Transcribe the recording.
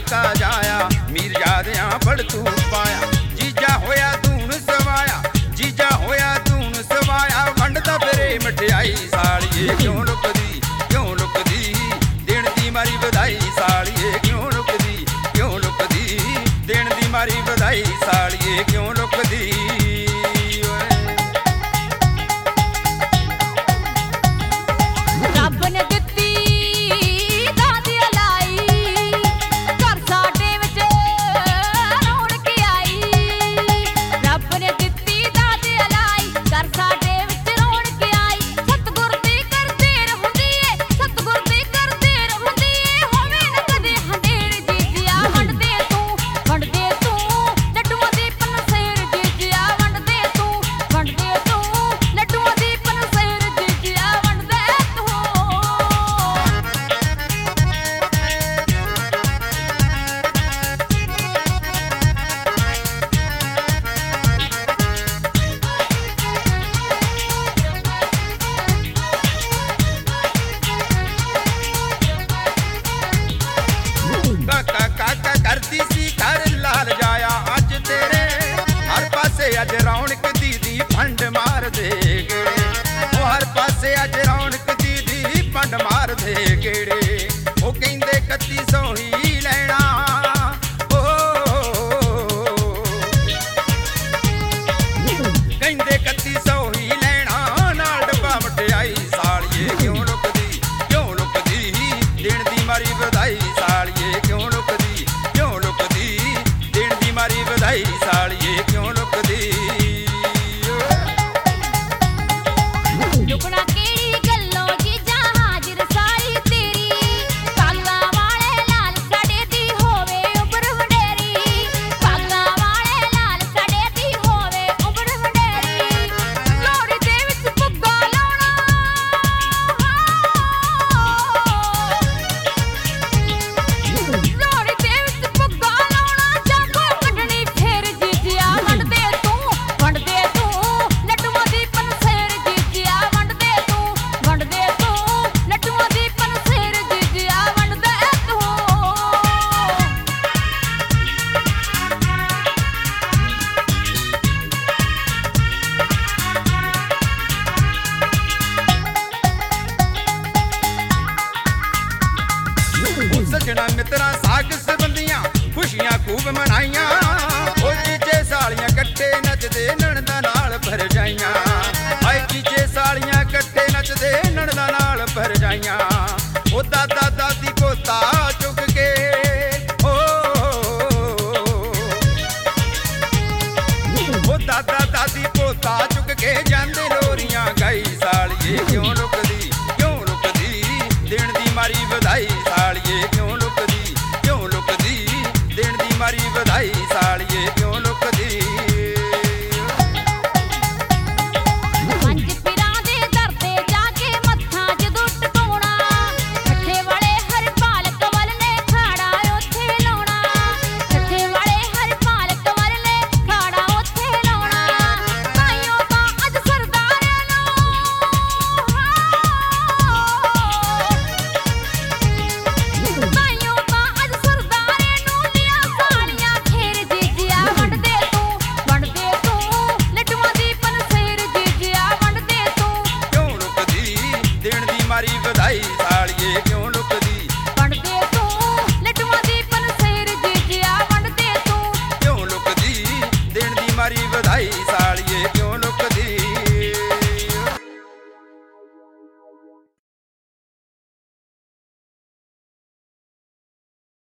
काका जाया मीरजादियां बड़ तू पाया जीजा होया धून सवाया जीजा होया धून सवाया वंडदा फिरे मठियाई सालिए क्यों लुकदी देण दी मारी बधाई सालिए क्यों लुकदी देण दी मारी बधाई सालिए क्यों लुकदी करती सी घर लाल जाया अज तेरे हर पासे अज रौनक दीदी फंड मार दे गेड़े हर पासे अज रौनक दीदी फंड मार दे गेड़े वो कहंदे 3100 ही लेना कहंदे 3100 ही लेना नाल डब्बा मठियाई सालिए क्यों लुकदी देण दी मारी बधाई सालिए क्यों लुकदी मारी बधाई सालिए क्यों लुकदी लुकना केड़ी गल्लों जीजा हाजिर साली तेरी पागा वाले लाल साडे दी होवे उबर वडेरी पागा वाले लाल साडे दी होवे उबर वडेरी लोड़ी दे विच पुग्गा लाउणा लोड़ी दे विच पुग्गा लाउणा जागो सजना मित्रा साग संबंधियां खुशियां खूब मनाइयां ओ जीजे सालियां कट्टे नचदे नणदा नाल भर जाइयां हाय जीजे सालियां कट्टे नचदे नणदा नाल भर जाइयां ओ दादा दादी पोता